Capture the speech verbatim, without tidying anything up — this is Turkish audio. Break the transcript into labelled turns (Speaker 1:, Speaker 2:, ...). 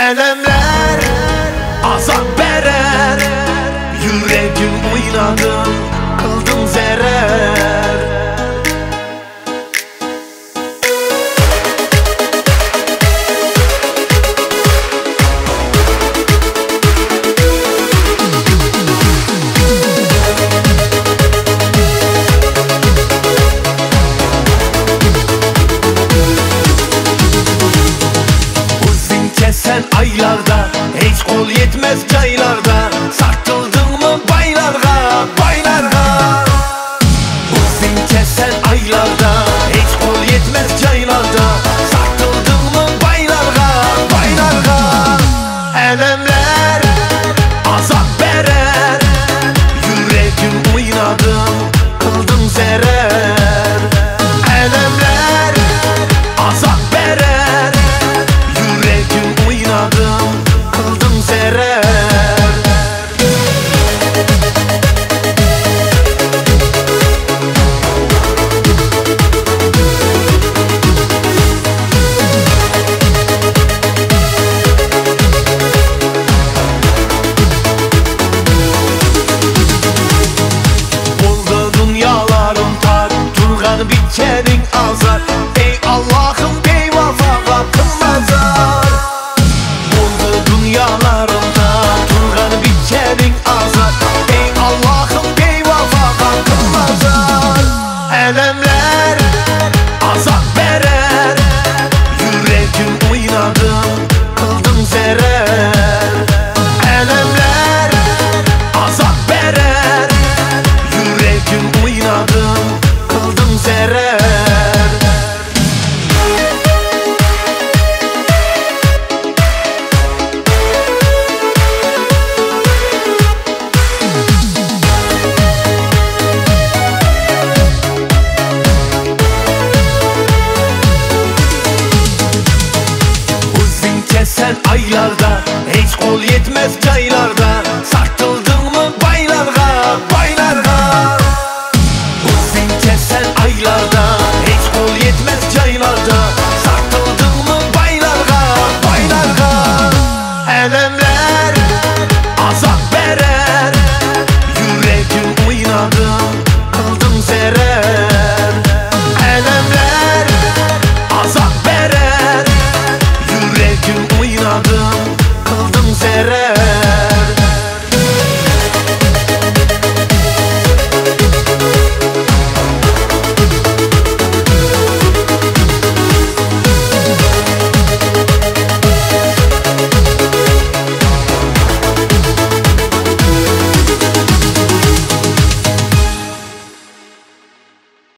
Speaker 1: Elemler azap verer, yüreğim oynadım, kıldım zarar. Sen aylarda, hiç kol yetmez çaylarda, sartıldın mı baylarga, baylarga. Uzun kesen aylarda, hiç kol yetmez çaylarda, sartıldın mı baylarga, baylarga. Elemler azap verer, yüreğim oynadım, kıldım zarar. Elemler azap verer, yüreğim oynadım, kıldım zarar. Buldu dünyalarım tar, turgan bitkenin azar. Ey Allah'ım beyvafaga kılmazar. Buldu dünyalarımda turgan bitkenin azar. Ey Allah'ım beyvafaga kılmazar. Elemler azap verer, yüreğim oynadım, kıldım zarar. Elemler azap verer, yüreğim oynadım, kıldım zarar. Sen aylarda, hiç kol yetmez çaylarda.